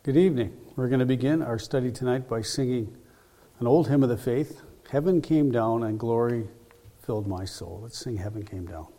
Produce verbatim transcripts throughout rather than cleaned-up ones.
Good evening. We're going to begin our study tonight by singing an old hymn of the faith, Heaven Came Down and Glory Filled My Soul. Let's sing Heaven Came Down.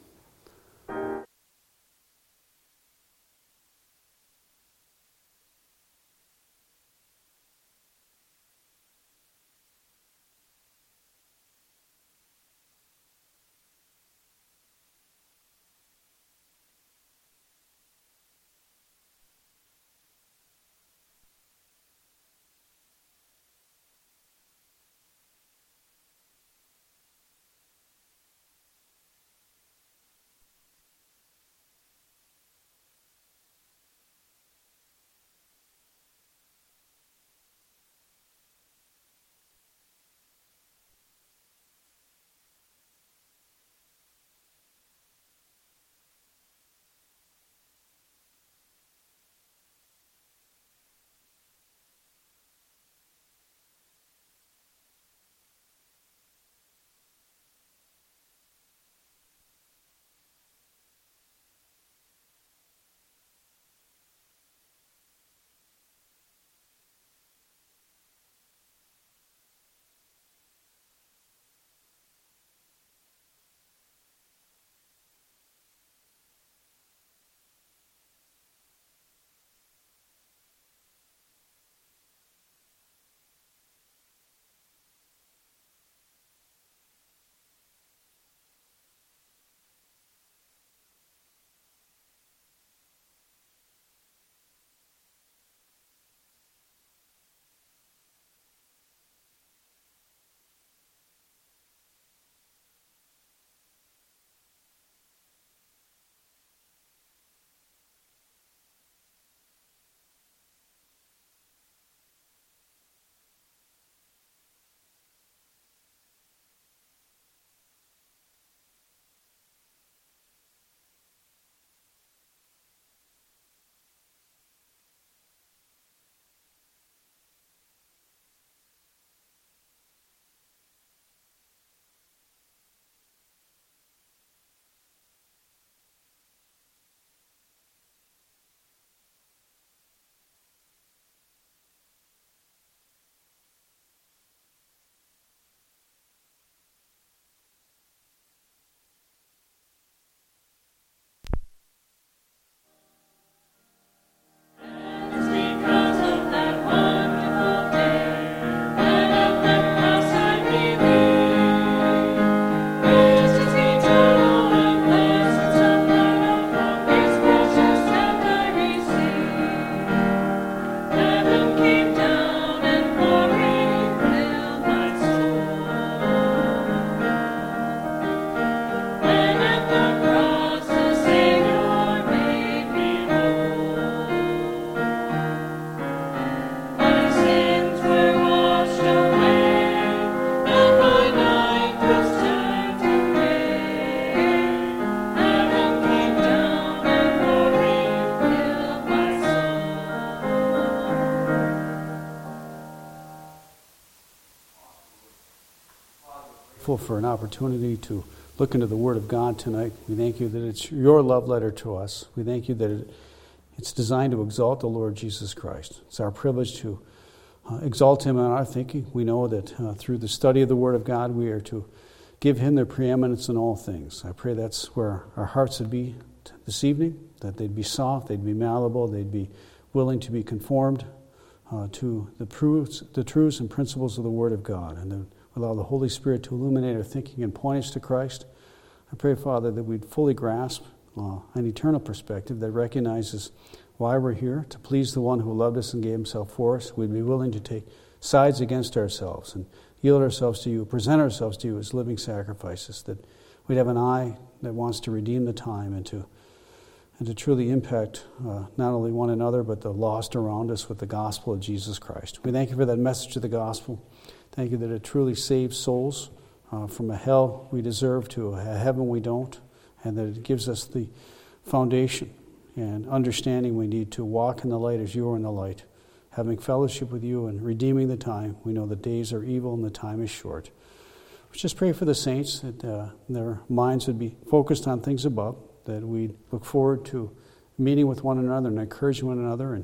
For an opportunity to look into the Word of God tonight. We thank you that it's your love letter to us. We thank you that it, it's designed to exalt the Lord Jesus Christ. It's our privilege to uh, exalt Him in our thinking. We know that uh, through the study of the Word of God, we are to give Him the preeminence in all things. I pray that's where our hearts would be this evening, that they'd be soft, they'd be malleable, they'd be willing to be conformed uh, to the truths, the truths and principles of the Word of God, and the allow the Holy Spirit to illuminate our thinking and point us to Christ. I pray, Father, that we'd fully grasp uh, an eternal perspective that recognizes why we're here, to please the one who loved us and gave Himself for us. We'd be willing to take sides against ourselves and yield ourselves to You, present ourselves to You as living sacrifices, that we'd have an eye that wants to redeem the time and to and to truly impact uh, not only one another, but the lost around us with the gospel of Jesus Christ. We thank You for that message of the gospel. Thank You that it truly saves souls uh, from a hell we deserve to a heaven we don't, and that it gives us the foundation and understanding we need to walk in the light as You are in the light, having fellowship with You and redeeming the time. We know the days are evil and the time is short. We just pray for the saints that uh, their minds would be focused on things above, that we'd look forward to meeting with one another and encouraging one another and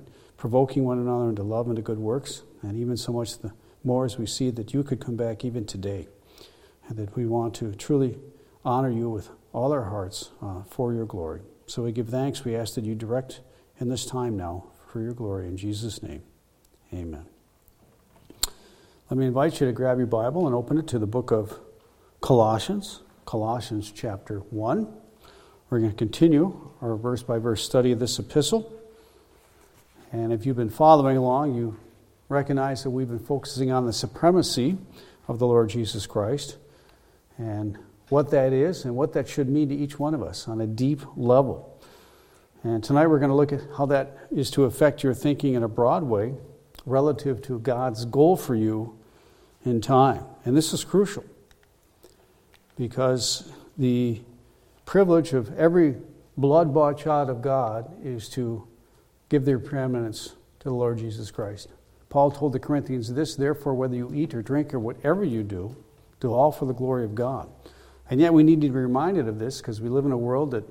provoking one another into love and to good works, and even so much the more as we see that you could come back even today, and that we want to truly honor you with all our hearts uh, for your glory. So we give thanks. We ask that you direct in this time now for your glory. In Jesus' name, amen. Let me invite you to grab your Bible and open it to the book of Colossians, Colossians chapter one. We're going to continue our verse-by-verse study of this epistle. And if you've been following along, you recognize that we've been focusing on the supremacy of the Lord Jesus Christ and what that is and what that should mean to each one of us on a deep level. And tonight we're going to look at how that is to affect your thinking in a broad way relative to God's goal for you in time. And this is crucial because the privilege of every blood-bought child of God is to give their preeminence to the Lord Jesus Christ. Paul told the Corinthians this, therefore, whether you eat or drink or whatever you do, do all for the glory of God. And yet we need to be reminded of this because we live in a world that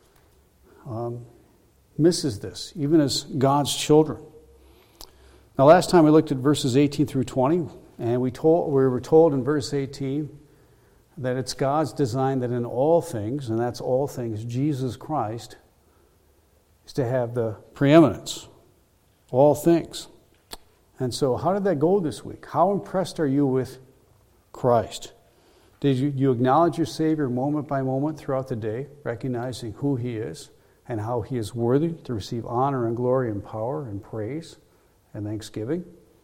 um, misses this, even as God's children. Now, last time we looked at verses eighteen through twenty, and we told we were told in verse eighteen that it's God's design that in all things, and that's all things, Jesus Christ is to have the preeminence. All things. And so how did that go this week? How impressed are you with Christ? Did you, you acknowledge your Savior moment by moment throughout the day, recognizing who He is and how He is worthy to receive honor and glory and power and praise and thanksgiving?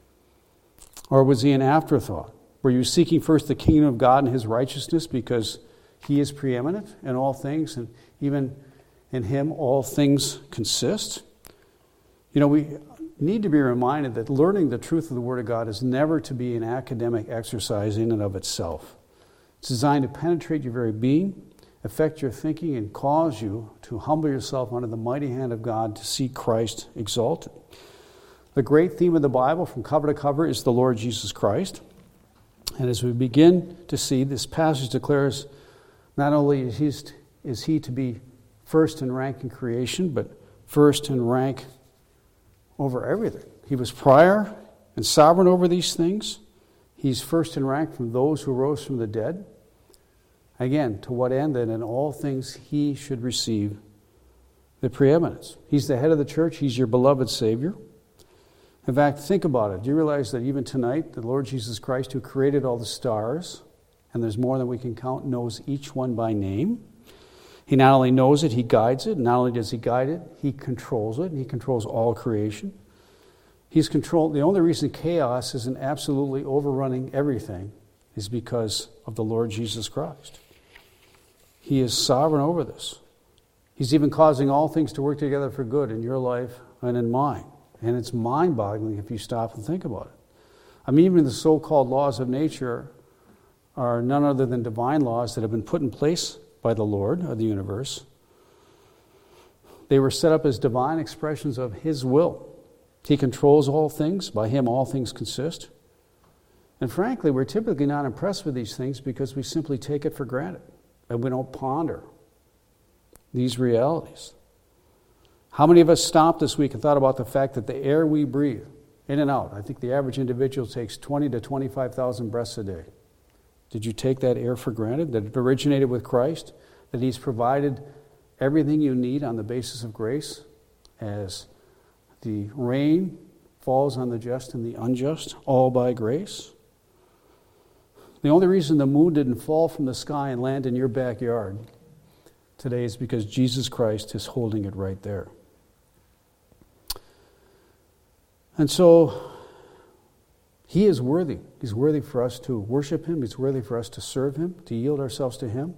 Or was He an afterthought? Were you seeking first the kingdom of God and His righteousness because He is preeminent in all things, and even in Him all things consist? You know, we need to be reminded that learning the truth of the Word of God is never to be an academic exercise in and of itself. It's designed to penetrate your very being, affect your thinking, and cause you to humble yourself under the mighty hand of God to see Christ exalted. The great theme of the Bible from cover to cover is the Lord Jesus Christ. And as we begin to see, this passage declares not only is he, is he to be first in rank in creation, but first in rank over everything. He was prior and sovereign over these things. He's first in rank from those who rose from the dead. Again, to what end? That in all things he should receive the preeminence. He's the head of the church. He's your beloved Savior. In fact, think about it. Do you realize that even tonight, the Lord Jesus Christ, who created all the stars, and there's more than we can count, knows each one by name? He not only knows it, He guides it. Not only does He guide it, He controls it. And He controls all creation. He's controlled. The only reason chaos isn't absolutely overrunning everything is because of the Lord Jesus Christ. He is sovereign over this. He's even causing all things to work together for good in your life and in mine. And it's mind-boggling if you stop and think about it. I mean, even the so-called laws of nature are none other than divine laws that have been put in place by the Lord of the universe. They were set up as divine expressions of His will. He controls all things. By Him, all things consist. And frankly, we're typically not impressed with these things because we simply take it for granted and we don't ponder these realities. How many of us stopped this week and thought about the fact that the air we breathe, in and out, I think the average individual takes twenty to twenty-five thousand breaths a day. Did you take that air for granted? That it originated with Christ? That He's provided everything you need on the basis of grace as the rain falls on the just and the unjust, all by grace? The only reason the moon didn't fall from the sky and land in your backyard today is because Jesus Christ is holding it right there. And so, He is worthy. He's worthy for us to worship Him. He's worthy for us to serve Him, to yield ourselves to Him.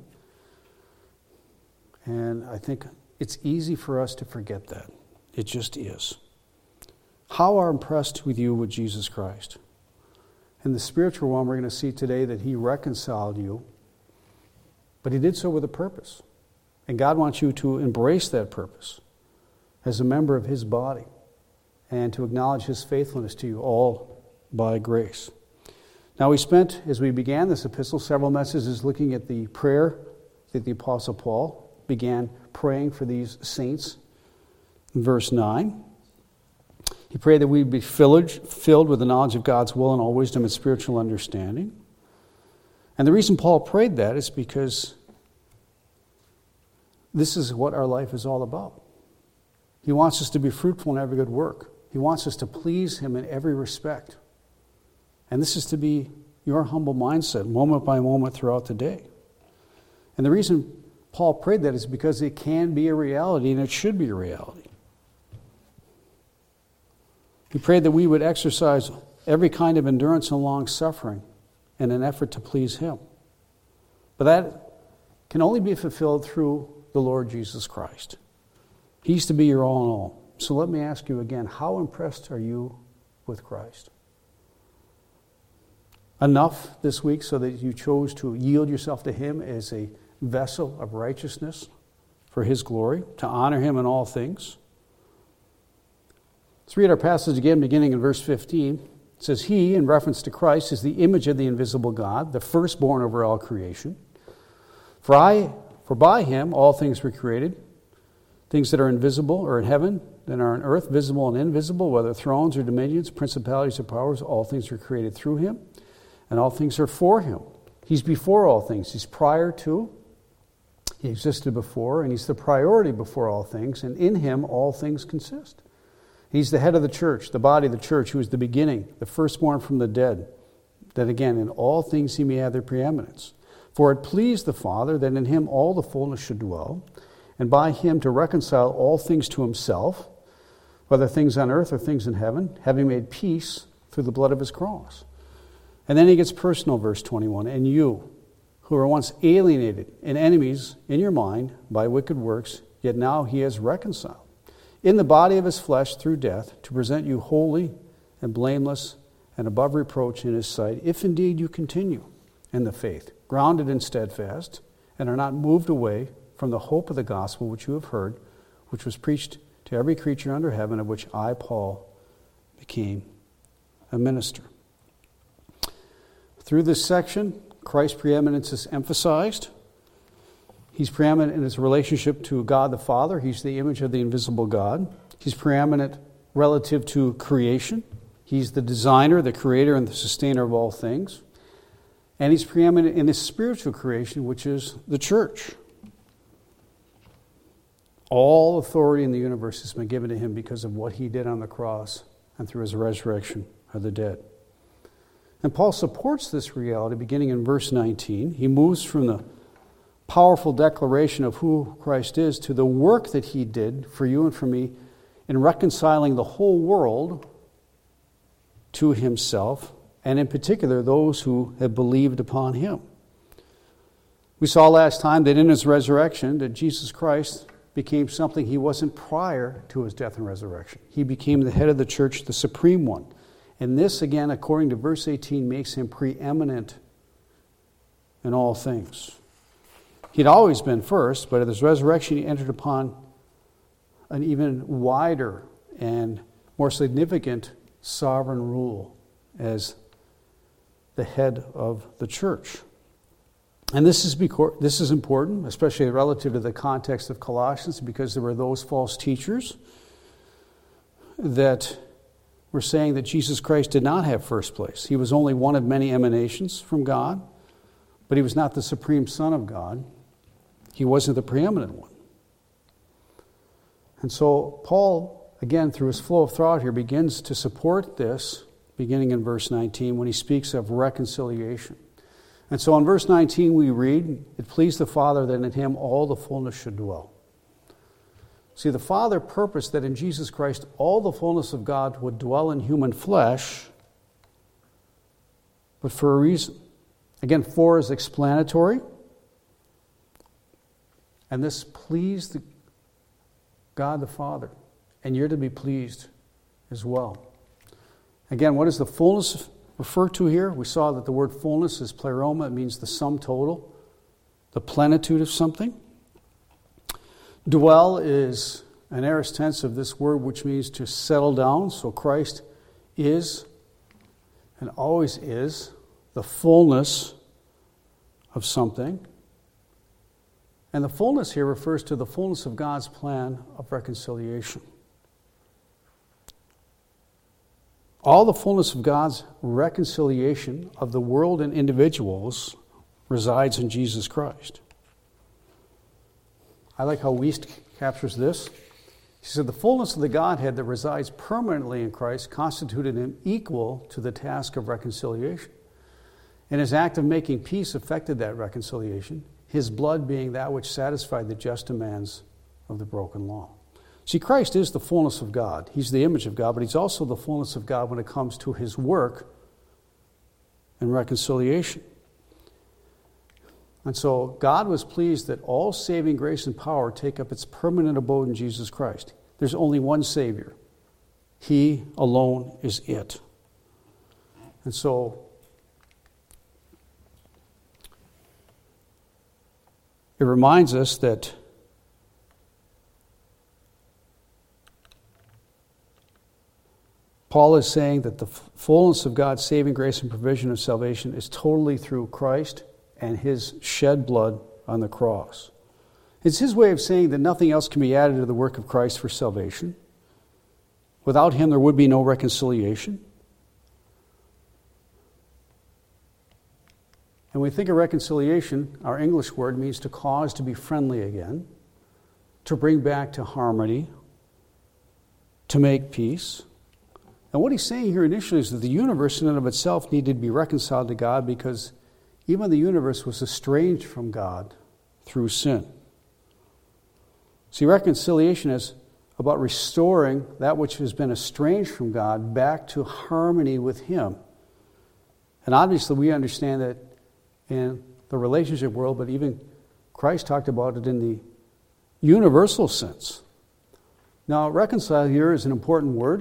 And I think it's easy for us to forget that. It just is. How are impressed with you with Jesus Christ? In the spiritual realm, we're going to see today that He reconciled you, but He did so with a purpose. And God wants you to embrace that purpose as a member of His body and to acknowledge His faithfulness to you, all by grace. Now, we spent, as we began this epistle, several messages looking at the prayer that the Apostle Paul began praying for these saints. In verse nine, he He prayed that we'd be filled, filled with the knowledge of God's will and all wisdom and spiritual understanding. And the reason Paul prayed that is because this is what our life is all about. He wants us to be fruitful in every good work. He wants us to please him in every respect. And this is to be your humble mindset, moment by moment throughout the day. And the reason Paul prayed that is because it can be a reality, and it should be a reality. He prayed that we would exercise every kind of endurance and long-suffering in an effort to please him. But that can only be fulfilled through the Lord Jesus Christ. He's to be your all in all. So let me ask you again, how impressed are you with Christ? Enough this week so that you chose to yield yourself to him as a vessel of righteousness for his glory, to honor him in all things? Let's read our passage again, beginning in verse fifteen. It says, He, in reference to Christ, is the image of the invisible God, the firstborn over all creation. For I, for by him all things were created, things that are invisible or in heaven, that are on earth, visible and invisible, whether thrones or dominions, principalities or powers, all things were created through him, and all things are for him. He's before all things. He's prior to. He existed before, and he's the priority before all things, and in him all things consist. He's the head of the church, the body of the church, who is the beginning, the firstborn from the dead, that again, in all things he may have their preeminence. For it pleased the Father that in him all the fullness should dwell, and by him to reconcile all things to himself, whether things on earth or things in heaven, having made peace through the blood of his cross. And then he gets personal, verse twenty-one, and you, who were once alienated and enemies in your mind by wicked works, yet now he has reconciled in the body of his flesh through death, to present you holy and blameless and above reproach in his sight, if indeed you continue in the faith, grounded and steadfast, and are not moved away from the hope of the gospel which you have heard, which was preached to every creature under heaven, of which I, Paul, became a minister. Through this section, Christ's preeminence is emphasized. He's preeminent in his relationship to God the Father. He's the image of the invisible God. He's preeminent relative to creation. He's the designer, the creator, and the sustainer of all things. And he's preeminent in his spiritual creation, which is the church. All authority in the universe has been given to him because of what he did on the cross and through his resurrection of the dead. And Paul supports this reality beginning in verse nineteen. He moves from the powerful declaration of who Christ is to the work that he did for you and for me in reconciling the whole world to himself, and in particular those who have believed upon him. We saw last time that in his resurrection that Jesus Christ became something he wasn't prior to his death and resurrection. He became the head of the church, the supreme one. And this, again, according to verse eighteen, makes him preeminent in all things. He'd always been first, but at his resurrection he entered upon an even wider and more significant sovereign rule as the head of the church. And this is because, this is important, especially relative to the context of Colossians, because there were those false teachers that were saying that Jesus Christ did not have first place. He was only one of many emanations from God, but he was not the supreme Son of God. He wasn't the preeminent one. And so Paul, again, through his flow of thought here, begins to support this, beginning in verse nineteen, when he speaks of reconciliation. And so in verse nineteen we read, It pleased the Father that in him all the fullness should dwell. See, the Father purposed that in Jesus Christ all the fullness of God would dwell in human flesh, but for a reason. Again, for is explanatory. And this pleased God the Father. And you're to be pleased as well. Again, what does the fullness refer to here? We saw that the word fullness is pleroma. It means the sum total, the plenitude of something. Dwell is an aorist tense of this word, which means to settle down. So Christ is and always is the fullness of something. And the fullness here refers to the fullness of God's plan of reconciliation. All the fullness of God's reconciliation of the world and individuals resides in Jesus Christ. I like how Wiest captures this. He said, the fullness of the Godhead that resides permanently in Christ constituted him equal to the task of reconciliation. And his act of making peace affected that reconciliation, his blood being that which satisfied the just demands of the broken law. See, Christ is the fullness of God. He's the image of God, but he's also the fullness of God when it comes to his work and reconciliation. And so God was pleased that all saving grace and power take up its permanent abode in Jesus Christ. There's only one Savior. He alone is it. And so it reminds us that Paul is saying that the fullness of God's saving grace and provision of salvation is totally through Christ and his shed blood on the cross. It's his way of saying that nothing else can be added to the work of Christ for salvation. Without him, there would be no reconciliation. And when we think of reconciliation, our English word means to cause to be friendly again, to bring back to harmony, to make peace. And what he's saying here initially is that the universe in and of itself needed to be reconciled to God because even the universe was estranged from God through sin. See, reconciliation is about restoring that which has been estranged from God back to harmony with him. And obviously we understand that in the relationship world, but even Christ talked about it in the universal sense. Now, reconcile here is an important word.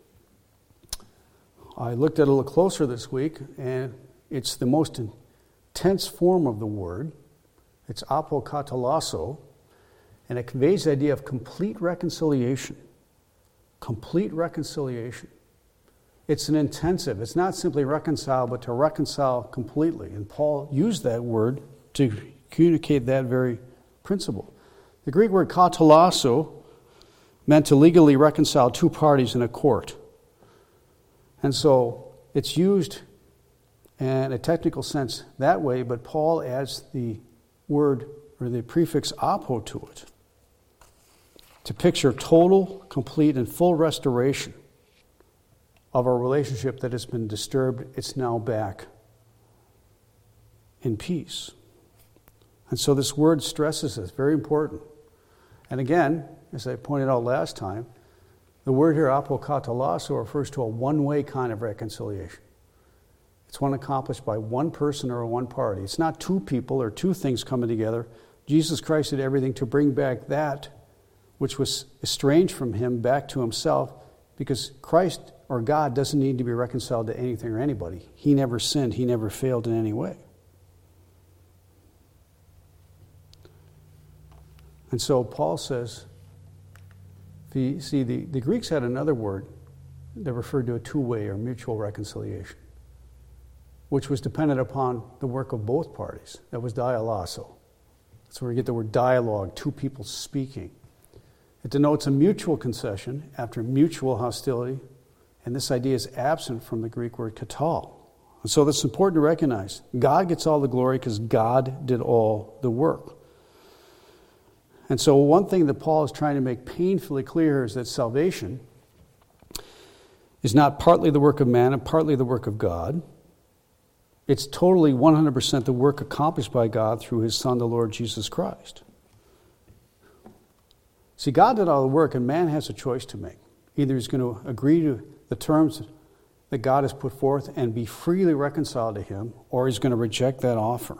I looked at it a little closer this week, and it's the most intense form of the word. It's apokatalasso, and it conveys the idea of complete reconciliation. Complete reconciliation. It's an intensive. It's not simply reconcile, but to reconcile completely. And Paul used that word to communicate that very principle. The Greek word katalasso meant to legally reconcile two parties in a court. And so it's used in a technical sense that way, but Paul adds the word or the prefix apo to it to picture total, complete, and full restoration of a relationship that has been disturbed. It's now back in peace. And so this word stresses this, very important. And again, as I pointed out last time, the word here, apokatalasso, refers to a one-way kind of reconciliation. It's one accomplished by one person or one party. It's not two people or two things coming together. Jesus Christ did everything to bring back that which was estranged from him back to himself, because Christ or God doesn't need to be reconciled to anything or anybody. He never sinned. He never failed in any way. And so Paul says, the, see, the, the Greeks had another word that referred to a two-way or mutual reconciliation, which was dependent upon the work of both parties. That was dialasso. That's where we get the word dialogue, two people speaking. It denotes a mutual concession after mutual hostility, and this idea is absent from the Greek word katal. And so that's important to recognize. God gets all the glory because God did all the work. And so one thing that Paul is trying to make painfully clear is that salvation is not partly the work of man and partly the work of God. It's totally one hundred percent the work accomplished by God through his Son, the Lord Jesus Christ. See, God did all the work, and man has a choice to make. Either he's going to agree to the terms that God has put forth and be freely reconciled to him, or he's going to reject that offer.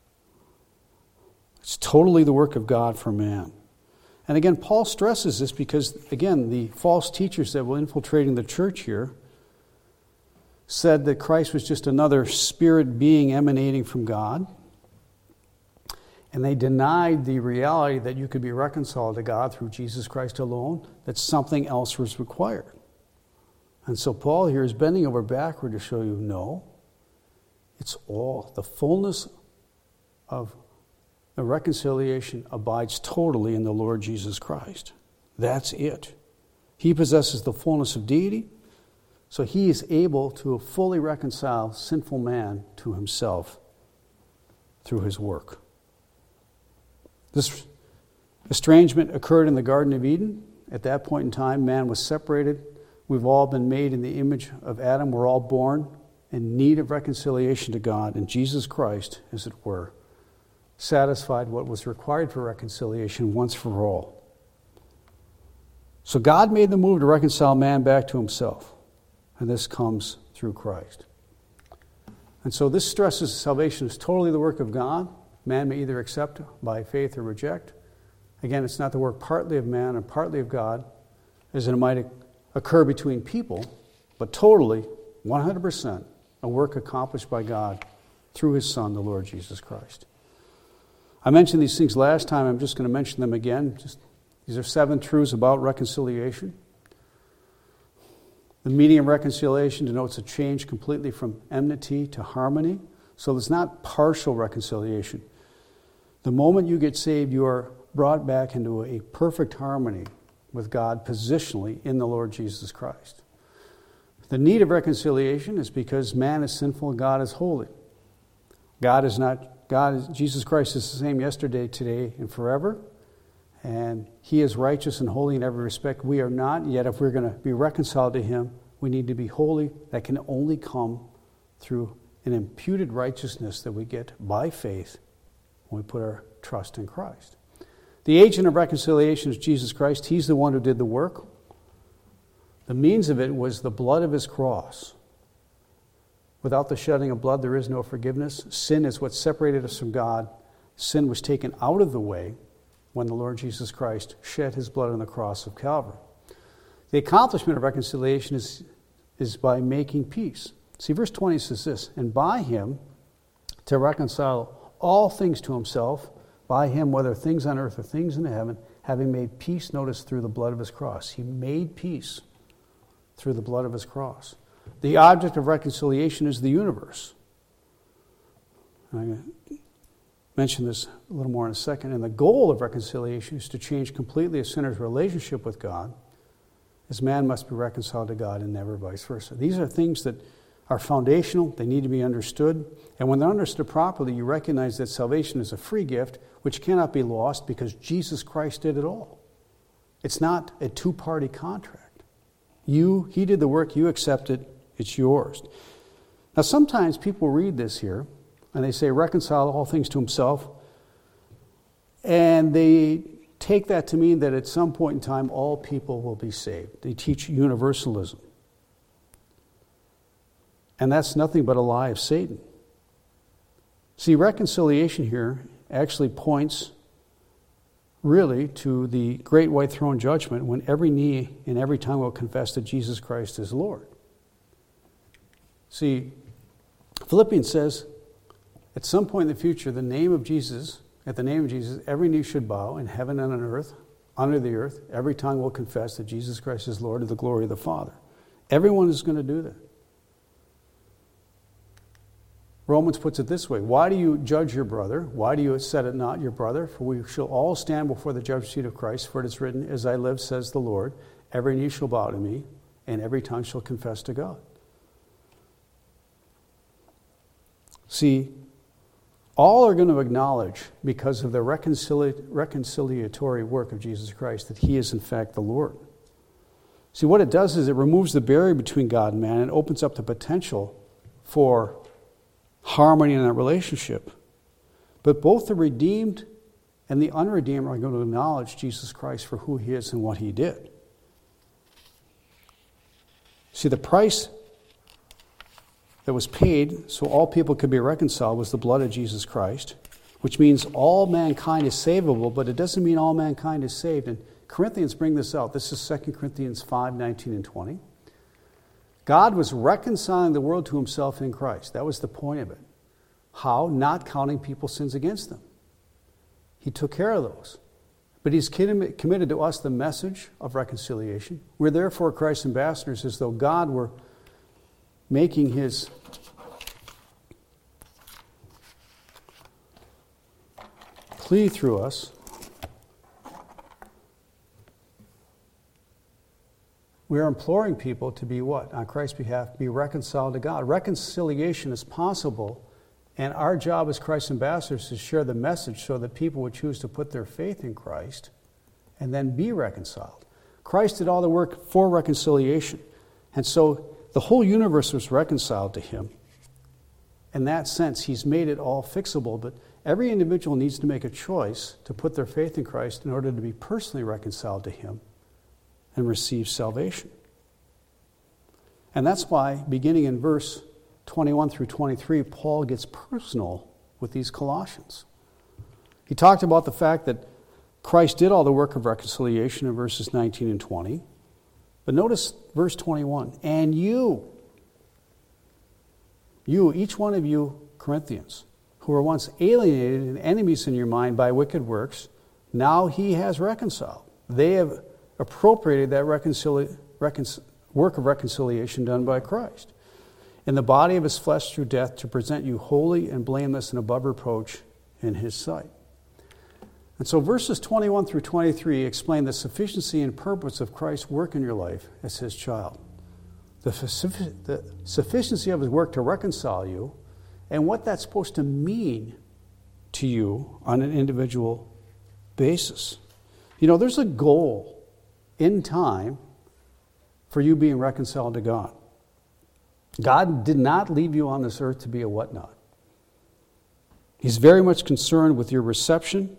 It's totally the work of God for man. And again, Paul stresses this because, again, the false teachers that were infiltrating the church here said that Christ was just another spirit being emanating from God. And they denied the reality that you could be reconciled to God through Jesus Christ alone, that something else was required. And so Paul here is bending over backward to show you, no, it's all, the fullness of the reconciliation abides totally in the Lord Jesus Christ. That's it. He possesses the fullness of deity, So he is able to fully reconcile sinful man to himself through his work. This estrangement occurred in the Garden of Eden. At that point in time, man was separated. We've all been made in the image of Adam. We're all born in need of reconciliation to God. And Jesus Christ, as it were, satisfied what was required for reconciliation once for all. So God made the move to reconcile man back to himself. And this comes through Christ. And so this stresses salvation is totally the work of God. Man may either accept by faith or reject. Again, it's not the work partly of man and partly of God, as it might occur between people, but totally, one hundred percent, a work accomplished by God through his Son, the Lord Jesus Christ. I mentioned these things last time. I'm just going to mention them again. Just, these are seven truths about reconciliation. The meaning of reconciliation denotes a change completely from enmity to harmony. So it's not partial reconciliation. The moment you get saved, you are brought back into a perfect harmony with God positionally in the Lord Jesus Christ. The need of reconciliation is because man is sinful and God is holy. God is not, God is, Jesus Christ is the same yesterday, today, and forever. And he is righteous and holy in every respect. We are not, yet if we're going to be reconciled to him, we need to be holy. That can only come through an imputed righteousness that we get by faith when we put our trust in Christ. The agent of reconciliation is Jesus Christ. He's the one who did the work. The means of it was the blood of his cross. Without the shedding of blood, there is no forgiveness. Sin is what separated us from God. Sin was taken out of the way when the Lord Jesus Christ shed his blood on the cross of Calvary. The accomplishment of reconciliation is, is by making peace. See, verse twenty says this, and by him to reconcile all things to himself, by him, whether things on earth or things in heaven, having made peace, notice, through the blood of his cross. He made peace through the blood of his cross. The object of reconciliation is the universe. I'm going to mention this a little more in a second. And the goal of reconciliation is to change completely a sinner's relationship with God, as man must be reconciled to God and never vice versa. These are things that are foundational. They need to be understood. And when they're understood properly, you recognize that salvation is a free gift which cannot be lost because Jesus Christ did it all. It's not a two-party contract. You, he did the work, you accept it, it's yours. Now sometimes people read this here and they say reconcile all things to himself, and they take that to mean that at some point in time all people will be saved. They teach universalism. And that's nothing but a lie of Satan. See, reconciliation here actually points really to the great white throne judgment when every knee and every tongue will confess that Jesus Christ is Lord. See, Philippians says, at some point in the future, the name of Jesus, at the name of Jesus, every knee should bow in heaven and on earth, under the earth. Every tongue will confess that Jesus Christ is Lord to the glory of the Father. Everyone is going to do that. Romans puts it this way, why do you judge your brother? Why do you set it not your brother? For we shall all stand before the judgment seat of Christ, for it is written, as I live, says the Lord, every knee shall bow to me, and every tongue shall confess to God. See, all are going to acknowledge, because of the reconcili- reconciliatory work of Jesus Christ, that he is in fact the Lord. See, what it does is it removes the barrier between God and man and opens up the potential for harmony in that relationship. But both the redeemed and the unredeemed are going to acknowledge Jesus Christ for who he is and what he did. See, the price that was paid so all people could be reconciled was the blood of Jesus Christ, which means all mankind is savable, but it doesn't mean all mankind is saved. And Corinthians bring this out. This is Second Corinthians five, nineteen and twenty. God was reconciling the world to himself in Christ. That was the point of it. How? Not counting people's sins against them. He took care of those. But he's committed to us the message of reconciliation. We're therefore Christ's ambassadors, as though God were making his plea through us. we are imploring people to be what? On Christ's behalf, be reconciled to God. Reconciliation is possible, and our job as Christ's ambassadors is to share the message so that people would choose to put their faith in Christ and then be reconciled. Christ did all the work for reconciliation, and so the whole universe was reconciled to him. In that sense, he's made it all fixable, but every individual needs to make a choice to put their faith in Christ in order to be personally reconciled to him and receive salvation. And that's why, beginning in verse twenty-one through twenty-three, Paul gets personal with these Colossians. He talked about the fact that Christ did all the work of reconciliation in verses nineteen and twenty. But notice verse twenty-one, and you, you, each one of you Corinthians, who were once alienated and enemies in your mind by wicked works, now he has reconciled. They have appropriated that reconcili- recon- work of reconciliation done by Christ in the body of his flesh through death to present you holy and blameless and above reproach in his sight. And so verses twenty-one through twenty-three explain the sufficiency and purpose of Christ's work in your life as his child. The, the sufficiency of his work to reconcile you and what that's supposed to mean to you on an individual basis. You know, there's a goal in time for you being reconciled to God. God did not leave you on this earth to be a whatnot. He's very much concerned with your reception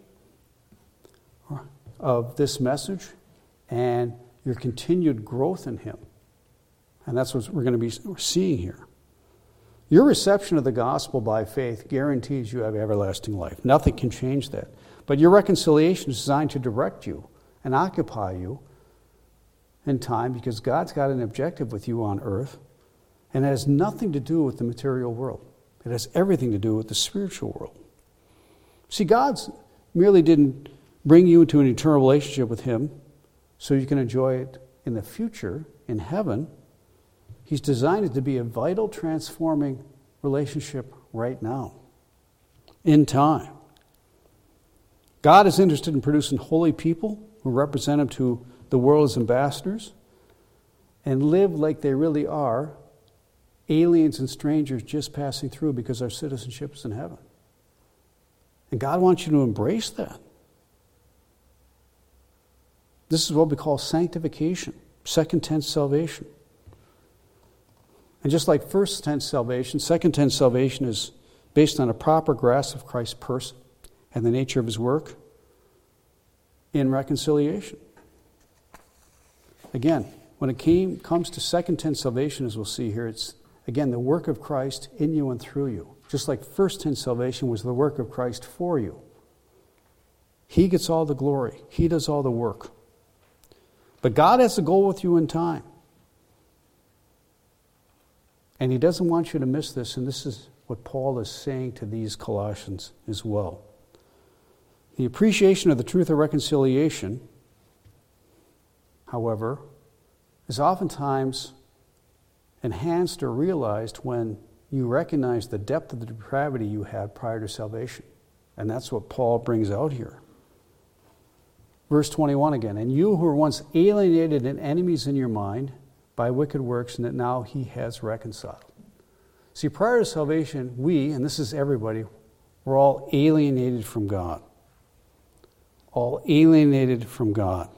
of this message and your continued growth in him. And that's what we're going to be seeing here. Your reception of the gospel by faith guarantees you have everlasting life. Nothing can change that. But your reconciliation is designed to direct you and occupy you in time because God's got an objective with you on earth, and it has nothing to do with the material world. It has everything to do with the spiritual world. See, God merely didn't bring you into an eternal relationship with him so you can enjoy it in the future, in heaven. He's designed it to be a vital, transforming relationship right now, in time. God is interested in producing holy people who represent him to the world as ambassadors and live like they really are aliens and strangers just passing through because our citizenship is in heaven. And God wants you to embrace that. This is what we call sanctification, second tense salvation. And just like first tense salvation, second tense salvation is based on a proper grasp of Christ's person and the nature of his work in reconciliation. Again, when it came, comes to second tense salvation, as we'll see here, it's, again, the work of Christ in you and through you. Just like first tense salvation was the work of Christ for you. He gets all the glory. He does all the work. But God has a goal with you in time. And he doesn't want you to miss this, and this is what Paul is saying to these Colossians as well. The appreciation of the truth of reconciliation, however, is oftentimes enhanced or realized when you recognize the depth of the depravity you had prior to salvation. And that's what Paul brings out here. Verse twenty-one again, and you who were once alienated and enemies in your mind by wicked works, and that now he has reconciled. See, prior to salvation, we, and this is everybody, we're all alienated from God. All alienated from God.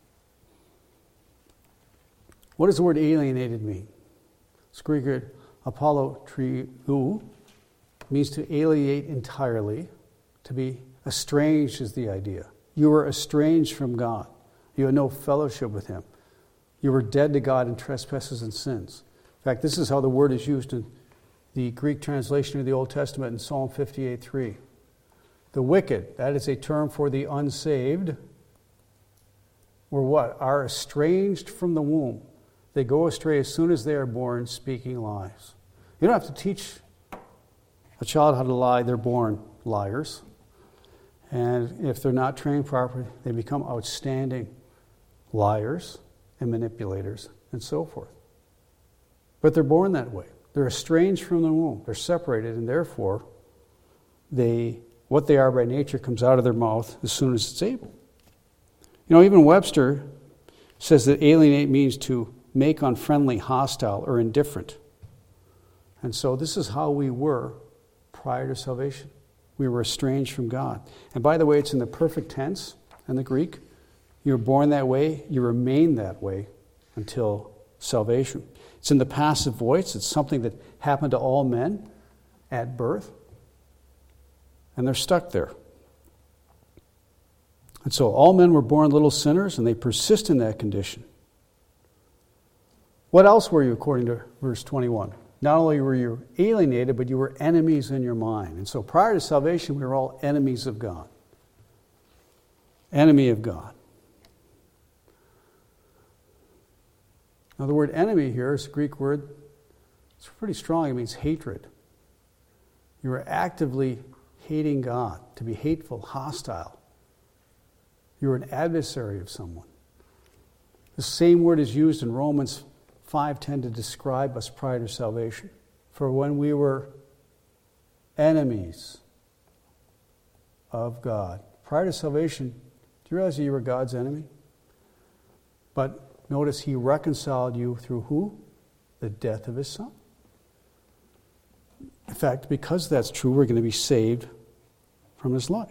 What does the word alienated mean? It's Greek word apollotriou, means to alienate entirely, to be estranged is the idea. You were estranged from God. You had no fellowship with him. You were dead to God in trespasses and sins. In fact, this is how the word is used in the Greek translation of the Old Testament in Psalm fifty-eight three. The wicked, that is a term for the unsaved, were what? Are estranged from the womb. They go astray as soon as they are born, speaking lies. You don't have to teach a child how to lie. They're born liars. And if they're not trained properly, they become outstanding liars and manipulators and so forth. But they're born that way. They're estranged from the womb. They're separated, and therefore, they what they are by nature comes out of their mouth as soon as it's able. You know, even Webster says that alienate means to make unfriendly, hostile, or indifferent. And so this is how we were prior to salvation. We were estranged from God. And by the way, it's in the perfect tense in the Greek. You were born that way, you remain that way until salvation. It's in the passive voice. It's something that happened to all men at birth. And they're stuck there. And so all men were born little sinners, and they persist in that condition. What else were you, according to verse twenty-one? Not only were you alienated, but you were enemies in your mind. And so prior to salvation, we were all enemies of God. Enemy of God. Now the word enemy here is a Greek word. It's pretty strong. It means hatred. You were actively hating God, to be hateful, hostile. You were an adversary of someone. The same word is used in Romans five ten to describe us prior to salvation. For when we were enemies of God. Prior to salvation, do you realize that you were God's enemy? But notice he reconciled you through who? The death of his Son. In fact, because that's true, we're going to be saved from his life.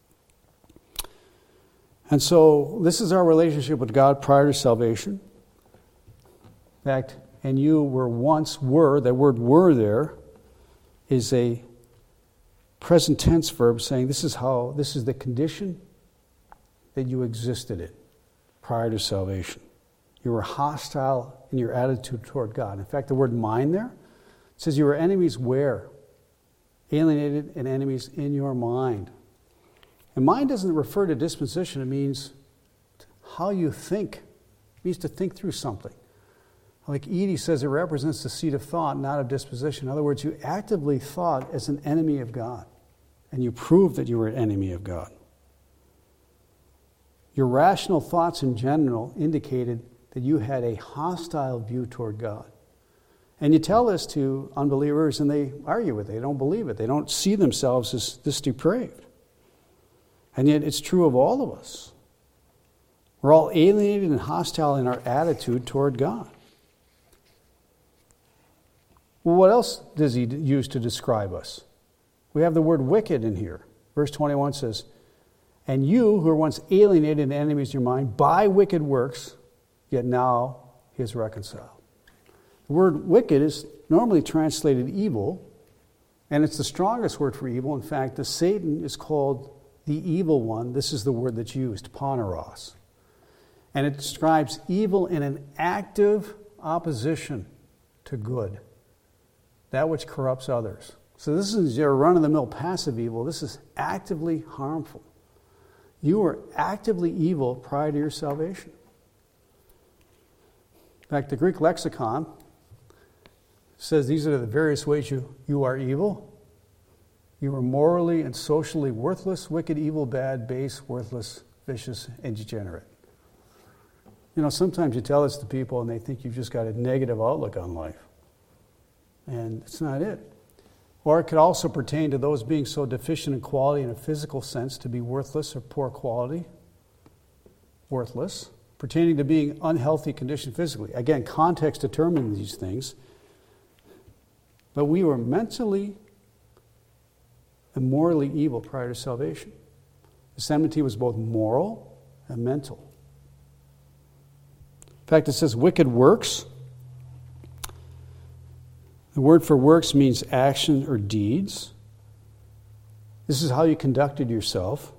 And so this is our relationship with God prior to salvation. In fact, and you were once were, that word were there is a present tense verb saying this is how, this is the condition that you existed in prior to salvation. You were hostile in your attitude toward God. In fact, the word mind there says you were enemies where? Alienated and enemies in your mind. And mind doesn't refer to disposition. It means how you think. It means to think through something. Like Edie says, it represents the seat of thought, not of disposition. In other words, you actively thought as an enemy of God. And you proved that you were an enemy of God. Your rational thoughts in general indicated that you had a hostile view toward God. And you tell this to unbelievers and they argue with it. They don't believe it. They don't see themselves as this depraved. And yet it's true of all of us. We're all alienated and hostile in our attitude toward God. Well, what else does he use to describe us? We have the word wicked in here. Verse twenty-one says, and you who were once alienated and enemies of your mind by wicked works, yet now he is reconciled. The word wicked is normally translated evil, and it's the strongest word for evil. In fact, the Satan is called the evil one. This is the word that's used, poneros. And it describes evil in an active opposition to good, that which corrupts others. So this is your run-of-the-mill passive evil. This is actively harmful. You were actively evil prior to your salvation. In fact, the Greek lexicon says these are the various ways you, you are evil. You are morally and socially worthless, wicked, evil, bad, base, worthless, vicious, and degenerate. You know, sometimes you tell this to people and they think you've just got a negative outlook on life. And it's not it. Or it could also pertain to those being so deficient in quality in a physical sense to be worthless or poor quality. Worthless. Pertaining to being unhealthy condition physically. Again, context determines these things. But we were mentally and morally evil prior to salvation. This enmity was both moral and mental. In fact, it says wicked works. The word for works means action or deeds. This is how you conducted yourself.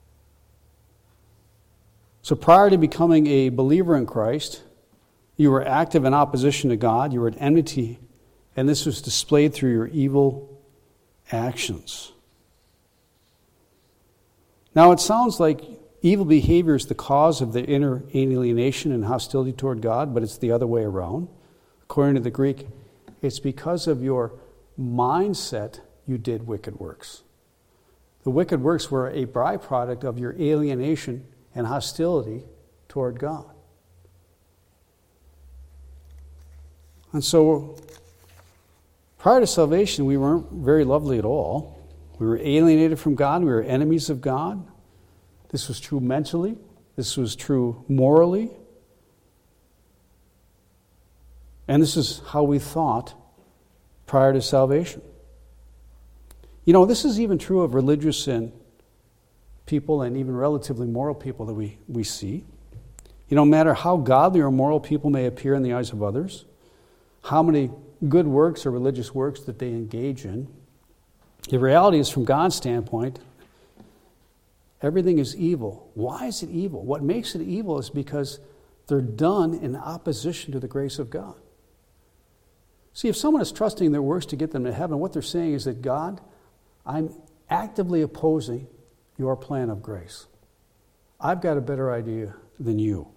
So prior to becoming a believer in Christ, you were active in opposition to God. You were at enmity, and this was displayed through your evil actions. Now it sounds like evil behavior is the cause of the inner alienation and hostility toward God, but it's the other way around. According to the Greek, it's because of your mindset you did wicked works. The wicked works were a byproduct of your alienation and hostility toward God. And so, prior to salvation, we weren't very lovely at all. We were alienated from God. We were enemies of God. This was true mentally. This was true morally. And this is how we thought prior to salvation. You know, this is even true of religious and people and even relatively moral people that we, we see. You know, no matter how godly or moral people may appear in the eyes of others, how many good works or religious works that they engage in, the reality is, from God's standpoint, everything is evil. Why is it evil? What makes it evil is because they're done in opposition to the grace of God. See, if someone is trusting their works to get them to heaven, what they're saying is that, God, I'm actively opposing your plan of grace. I've got a better idea than you.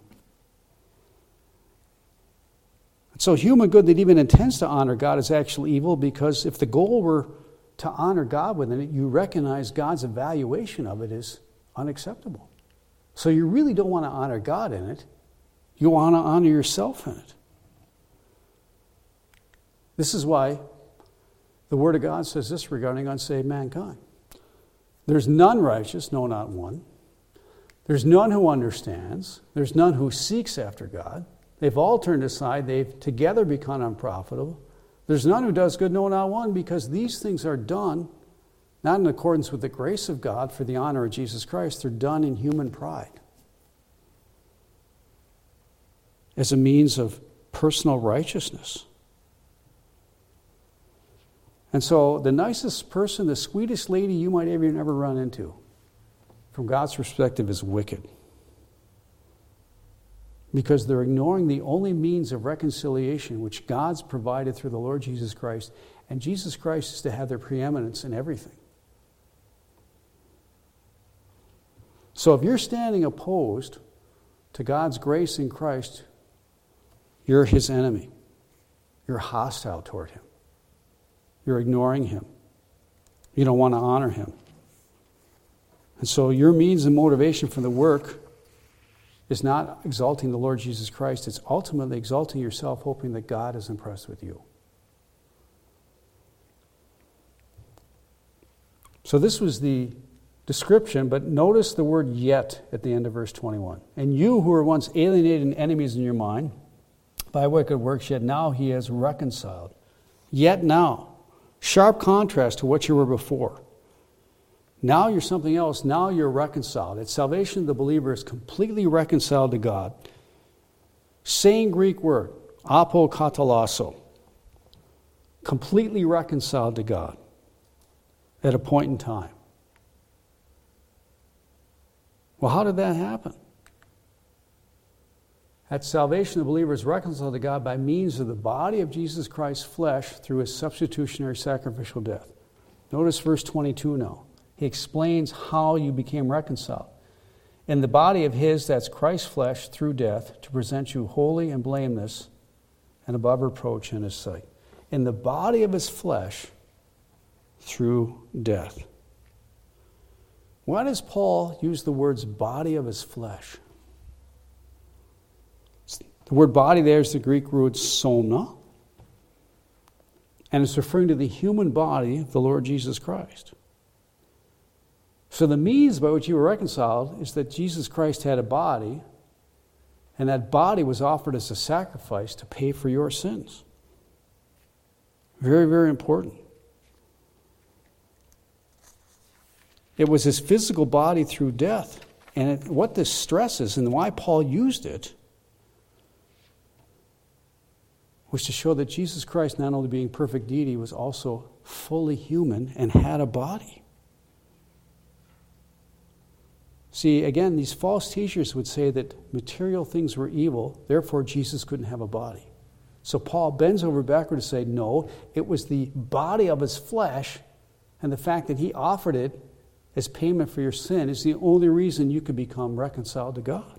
So human good that even intends to honor God is actually evil, because if the goal were to honor God within it, you recognize God's evaluation of it is unacceptable. So you really don't want to honor God in it. You want to honor yourself in it. This is why the Word of God says this regarding unsaved mankind. There's none righteous, no, not one. There's none who understands. There's none who seeks after God. They've all turned aside. They've together become unprofitable. There's none who does good, no, not one, because these things are done not in accordance with the grace of God for the honor of Jesus Christ. They're done in human pride as a means of personal righteousness. And so the nicest person, the sweetest lady you might ever, ever run into, from God's perspective, is wicked. Because they're ignoring the only means of reconciliation which God's provided through the Lord Jesus Christ. And Jesus Christ is to have their preeminence in everything. So if you're standing opposed to God's grace in Christ, you're his enemy. You're hostile toward him. You're ignoring him. You don't want to honor him. And so your means and motivation for the work is not exalting the Lord Jesus Christ. It's ultimately exalting yourself, hoping that God is impressed with you. So this was the description, but notice the word yet at the end of verse twenty-one. And you who were once alienated and enemies in your mind by wicked works, yet now he has reconciled. Yet now. Sharp contrast to what you were before. Now you're something else. Now you're reconciled. At salvation, the believer is completely reconciled to God. Same Greek word, apokatalasso. Completely reconciled to God at a point in time. Well, how did that happen? At salvation, the believer is reconciled to God by means of the body of Jesus Christ's flesh through his substitutionary sacrificial death. Notice verse twenty-two now. He explains how you became reconciled. In the body of his, that's Christ's flesh, through death, to present you holy and blameless and above reproach in his sight. In the body of his flesh, through death. Why does Paul use the words body of his flesh? The word body there is the Greek root soma, and it's referring to the human body of the Lord Jesus Christ. So the means by which you were reconciled is that Jesus Christ had a body, and that body was offered as a sacrifice to pay for your sins. Very, very important. It was his physical body through death. And it, what this stresses, and why Paul used it, was to show that Jesus Christ, not only being perfect deity, was also fully human and had a body. See, again, these false teachers would say that material things were evil, therefore Jesus couldn't have a body. So Paul bends over backward to say, no, it was the body of his flesh, and the fact that he offered it as payment for your sin is the only reason you could become reconciled to God.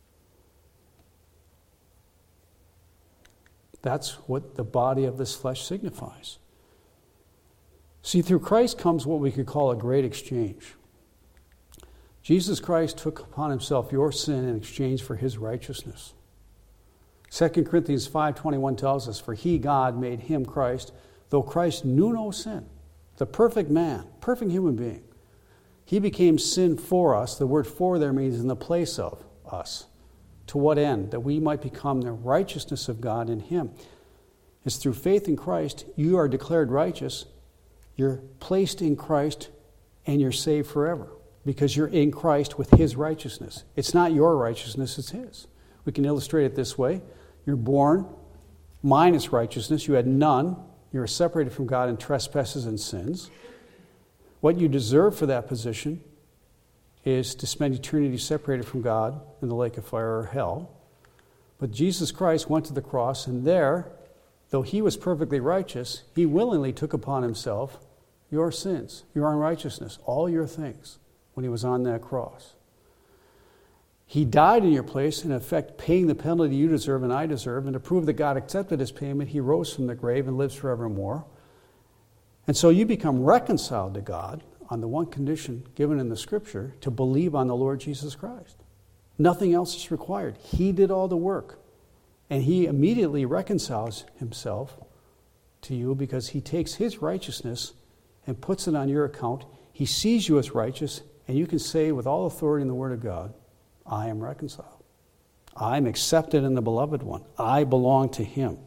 That's what the body of this flesh signifies. See, through Christ comes what we could call a great exchange. Jesus Christ took upon himself your sin in exchange for his righteousness. Second Corinthians five twenty-one tells us, for he, God, made him, Christ, though Christ knew no sin, the perfect man, perfect human being. He became sin for us. The word for there means in the place of us. To what end? That we might become the righteousness of God in him. is through faith in Christ, you are declared righteous, you're placed in Christ, and you're saved forever because you're in Christ with his righteousness. It's not your righteousness, it's his. We can illustrate it this way. You're born minus righteousness. You had none. You were separated from God in trespasses and sins. What you deserve for that position is to spend eternity separated from God in the lake of fire or hell. But Jesus Christ went to the cross, and there, though he was perfectly righteous, he willingly took upon himself your sins, your unrighteousness, all your things when he was on that cross. He died in your place, in effect paying the penalty you deserve and I deserve, and to prove that God accepted his payment, he rose from the grave and lives forevermore. And so you become reconciled to God on the one condition given in the Scripture, to believe on the Lord Jesus Christ. Nothing else is required. He did all the work. And he immediately reconciles himself to you because he takes his righteousness and puts it on your account. He sees you as righteous, and you can say with all authority in the Word of God, I am reconciled. I am accepted in the Beloved One. I belong to him.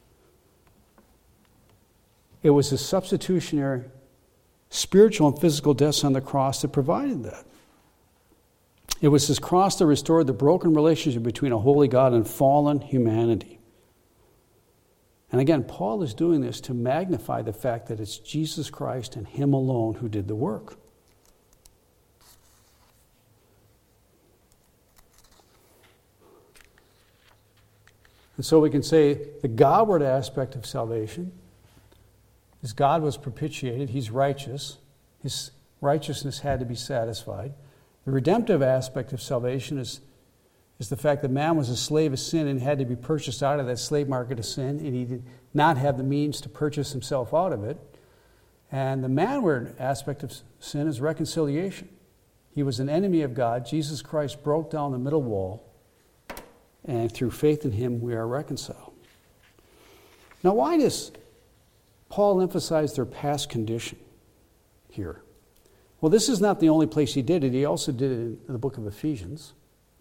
It was his substitutionary spiritual and physical deaths on the cross that provided that. It was his cross that restored the broken relationship between a holy God and fallen humanity. And again, Paul is doing this to magnify the fact that it's Jesus Christ and him alone who did the work. And so we can say the Godward aspect of salvation is God was propitiated, he's righteous, his righteousness had to be satisfied. The redemptive aspect of salvation is, is the fact that man was a slave of sin and had to be purchased out of that slave market of sin, and he did not have the means to purchase himself out of it. And the manward aspect of sin is reconciliation. He was an enemy of God. Jesus Christ broke down the middle wall, and through faith in him we are reconciled. Now, why does Paul emphasize their past condition here? Well, this is not the only place he did it. He also did it in the book of Ephesians.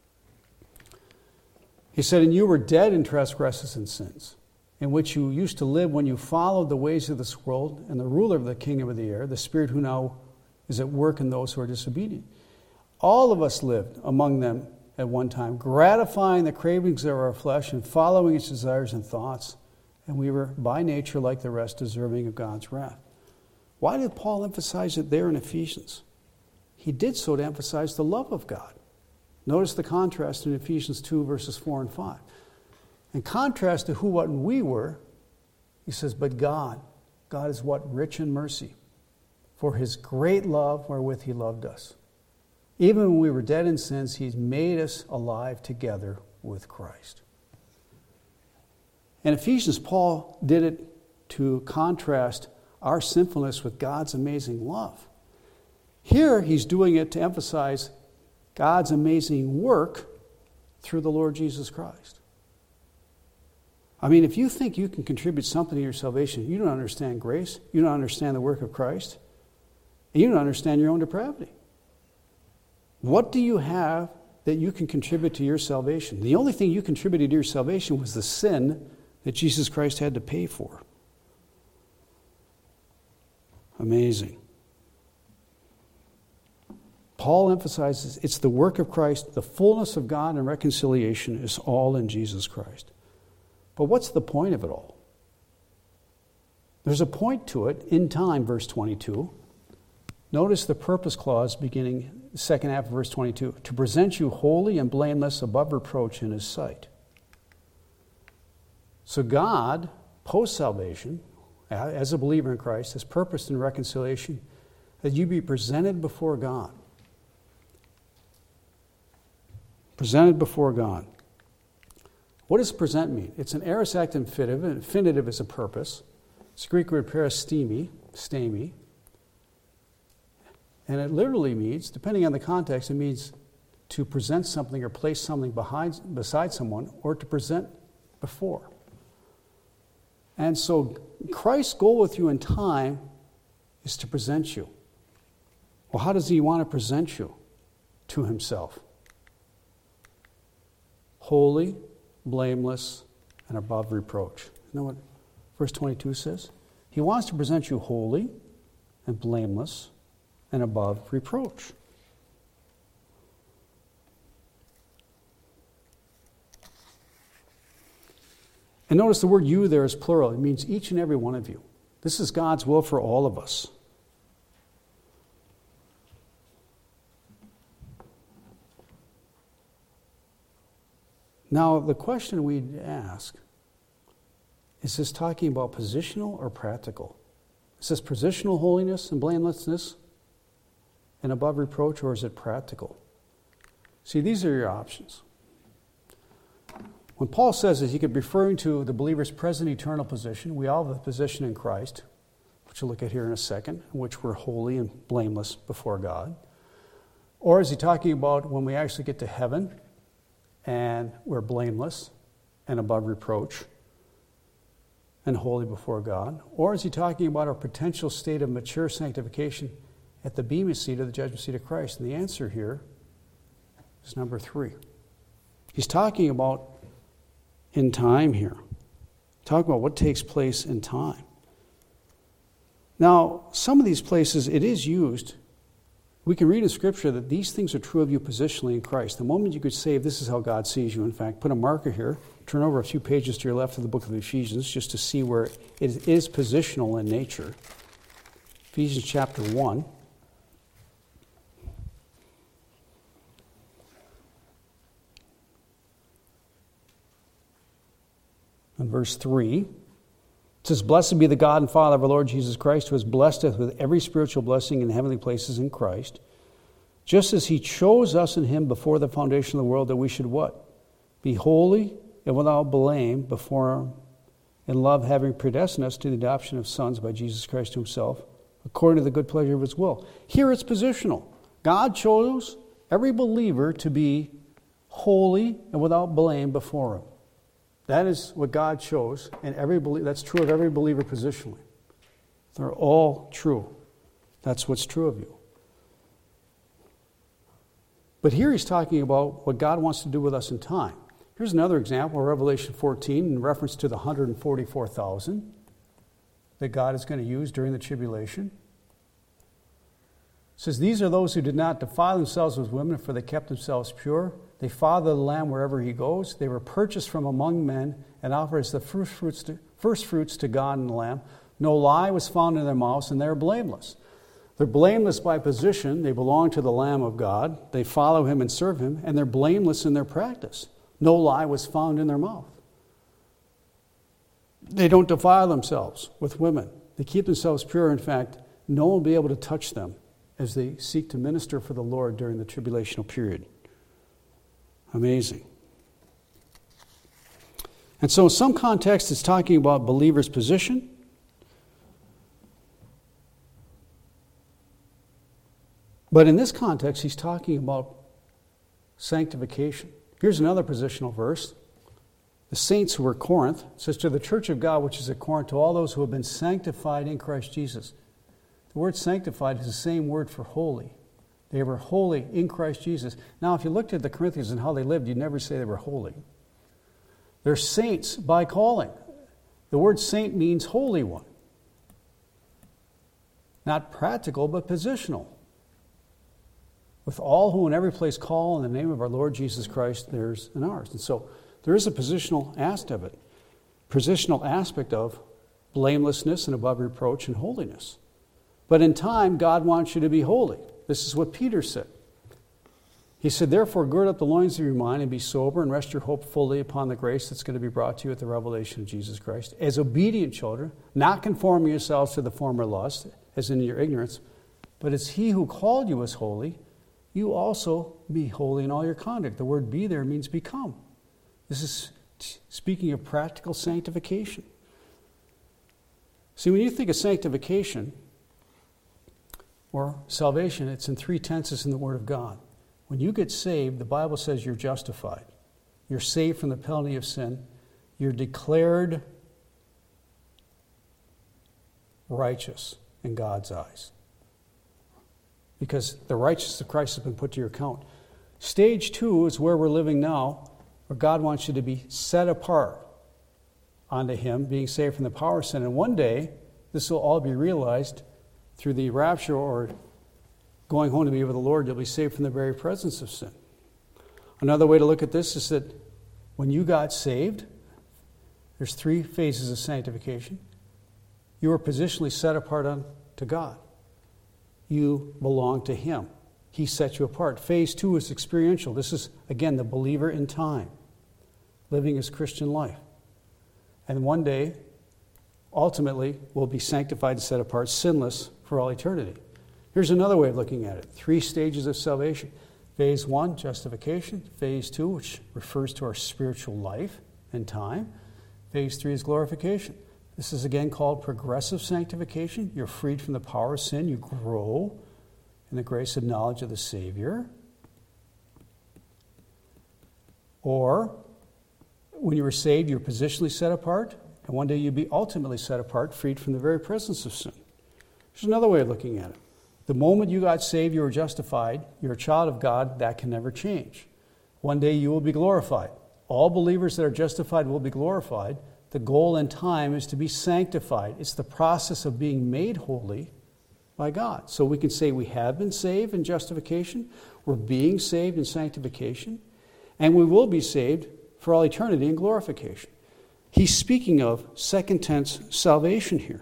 He said, and you were dead in trespasses and sins, in which you used to live when you followed the ways of this world and the ruler of the kingdom of the air, the spirit who now is at work in those who are disobedient. All of us lived among them at one time, gratifying the cravings of our flesh and following its desires and thoughts, and we were by nature like the rest, deserving of God's wrath. Why did Paul emphasize it there in Ephesians? He did so to emphasize the love of God. Notice the contrast in Ephesians two, verses four and five. In contrast to who, what, and we were, he says, but God, God is what? Rich in mercy, for his great love wherewith he loved us. Even when we were dead in sins, he's made us alive together with Christ. In Ephesians, Paul did it to contrast our sinfulness with God's amazing love. Here, he's doing it to emphasize God's amazing work through the Lord Jesus Christ. I mean, if you think you can contribute something to your salvation, you don't understand grace, you don't understand the work of Christ, and you don't understand your own depravity. What do you have that you can contribute to your salvation? The only thing you contributed to your salvation was the sin that Jesus Christ had to pay for. Amazing. Paul emphasizes it's the work of Christ, the fullness of God and reconciliation is all in Jesus Christ. But what's the point of it all? There's a point to it in time, verse twenty-two. Notice the purpose clause beginning the second half of verse twenty-two. To present you holy and blameless above reproach in his sight. So God, post-salvation, as a believer in Christ, has purposed in reconciliation that you be presented before God. Presented before God. What does present mean? It's an aorist active infinitive. An infinitive is a purpose. It's the Greek word paristemi, stemi. And it literally means, depending on the context, it means to present something or place something behind, beside someone, or to present before. And so Christ's goal with you in time is to present you. Well, how does he want to present you to himself? Holy, blameless, and above reproach. You know what verse twenty-two says? He wants to present you holy and blameless and above reproach. And notice the word you there is plural. It means each and every one of you. This is God's will for all of us. Now, the question we'd ask, is this talking about positional or practical? Is this positional holiness and blamelessness and above reproach, or is it practical? See, these are your options. When Paul says that he could be referring to the believer's present eternal position, we all have a position in Christ, which we'll look at here in a second, in which we're holy and blameless before God. Or is he talking about when we actually get to heaven and we're blameless and above reproach and holy before God? Or is he talking about our potential state of mature sanctification at the bema seat of the judgment seat of Christ? And the answer here is number three. He's talking about in time here. Talk about what takes place in time. Now, some of these places, it is used. We can read in Scripture that these things are true of you positionally in Christ. The moment you could say, this is how God sees you. In fact, put a marker here. Turn over a few pages to your left of the book of Ephesians just to see where it is positional in nature. Ephesians chapter one. And verse three, it says, Blessed be the God and Father of our Lord Jesus Christ, who has blessed us with every spiritual blessing in heavenly places in Christ, just as he chose us in him before the foundation of the world, that we should what? Be holy and without blame before him in love, having predestined us to the adoption of sons by Jesus Christ himself, according to the good pleasure of his will. Here it's positional. God chose every believer to be holy and without blame before him. That is what God chose, and every that's true of every believer positionally. They're all true. That's what's true of you. But here he's talking about what God wants to do with us in time. Here's another example, Revelation fourteen, in reference to the one hundred forty-four thousand that God is going to use during the tribulation. It says, These are those who did not defile themselves with women, for they kept themselves pure. They follow the Lamb wherever he goes. They were purchased from among men and offered as the first fruits to, first fruits to God and the Lamb. No lie was found in their mouths, and they're blameless. They're blameless by position. They belong to the Lamb of God. They follow him and serve him, and they're blameless in their practice. No lie was found in their mouth. They don't defile themselves with women. They keep themselves pure. In fact, no one will be able to touch them as they seek to minister for the Lord during the tribulational period. Amazing. And so in some context, it's talking about believers' position. But in this context, he's talking about sanctification. Here's another positional verse. The saints who were at Corinth, it says, To the church of God which is at Corinth, to all those who have been sanctified in Christ Jesus. The word sanctified is the same word for holy. They were holy in Christ Jesus. Now, if you looked at the Corinthians and how they lived, you'd never say they were holy. They're saints by calling. The word saint means holy one. Not practical, but positional. With all who in every place call in the name of our Lord Jesus Christ, theirs and ours. And so there is a positional aspect of it. Positional aspect of blamelessness and above reproach and holiness. But in time, God wants you to be holy. This is what Peter said. He said, Therefore, gird up the loins of your mind and be sober and rest your hope fully upon the grace that's going to be brought to you at the revelation of Jesus Christ. As obedient children, not conforming yourselves to the former lust, as in your ignorance, but as he who called you is holy, you also be holy in all your conduct. The word be there means become. This is t- speaking of practical sanctification. See, when you think of sanctification or salvation, it's in three tenses in the Word of God. When you get saved, the Bible says you're justified. You're saved from the penalty of sin. You're declared righteous in God's eyes. Because the righteousness of Christ has been put to your account. Stage two is where we're living now, where God wants you to be set apart onto him, being saved from the power of sin. And one day, this will all be realized through the rapture or going home to be with the Lord. You'll be saved from the very presence of sin. Another way to look at this is that when you got saved, there's three phases of sanctification. You were positionally set apart unto God. You belong to him. He set you apart. Phase two is experiential. This is, again, the believer in time, living his Christian life. And one day, ultimately, will be sanctified and set apart, sinless for all eternity. Here's another way of looking at it. Three stages of salvation. Phase one, justification. Phase two, which refers to our spiritual life and time. Phase three is glorification. This is again called progressive sanctification. You're freed from the power of sin. You grow in the grace and knowledge of the Savior. Or, when you were saved, you're positionally set apart, and one day you'll be ultimately set apart, freed from the very presence of sin. There's another way of looking at it. The moment you got saved, you were justified. You're a child of God. That can never change. One day you will be glorified. All believers that are justified will be glorified. The goal in time is to be sanctified. It's the process of being made holy by God. So we can say we have been saved in justification, we're being saved in sanctification, and we will be saved for all eternity in glorification. He's speaking of second tense salvation here.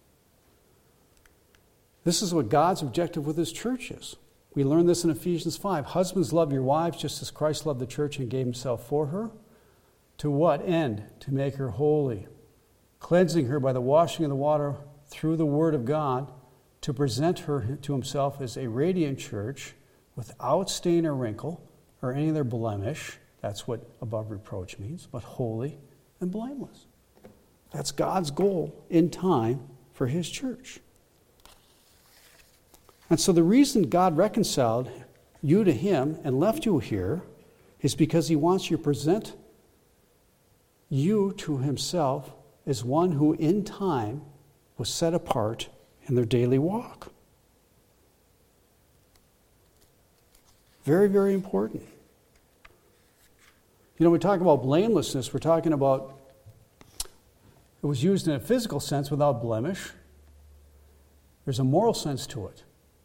This is what God's objective with his church is. We learn this in Ephesians five. Husbands, love your wives just as Christ loved the church and gave himself for her. To what end? To make her holy, cleansing her by the washing of the water through the word of God, to present her to himself as a radiant church without stain or wrinkle or any other blemish. That's what above reproach means, but holy and blameless. That's God's goal in time for his church. And so the reason God reconciled you to him and left you here is because he wants you to present you to himself as one who in time was set apart in their daily walk. Very, very important. You know, we talk about blamelessness, we're talking about, it was used in a physical sense without blemish. There's a moral sense to it.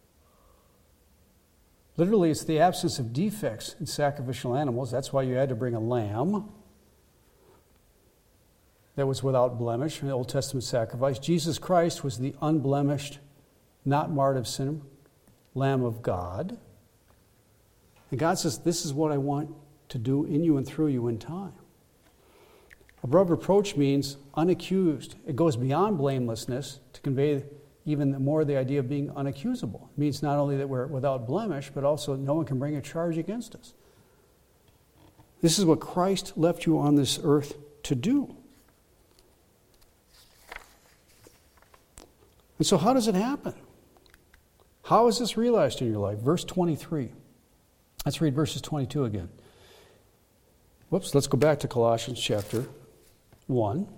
Literally, it's the absence of defects in sacrificial animals. That's why you had to bring a lamb that was without blemish in the Old Testament sacrifice. Jesus Christ was the unblemished, not marred of sin, Lamb of God. And God says, this is what I want to do in you and through you in time. Above reproach means unaccused. It goes beyond blamelessness to convey even more the idea of being unaccusable. It means not only that we're without blemish, but also no one can bring a charge against us. This is what Christ left you on this earth to do. And so how does it happen? How is this realized in your life? Verse twenty-three. Let's read verses twenty-two again. Whoops, let's go back to Colossians chapter one.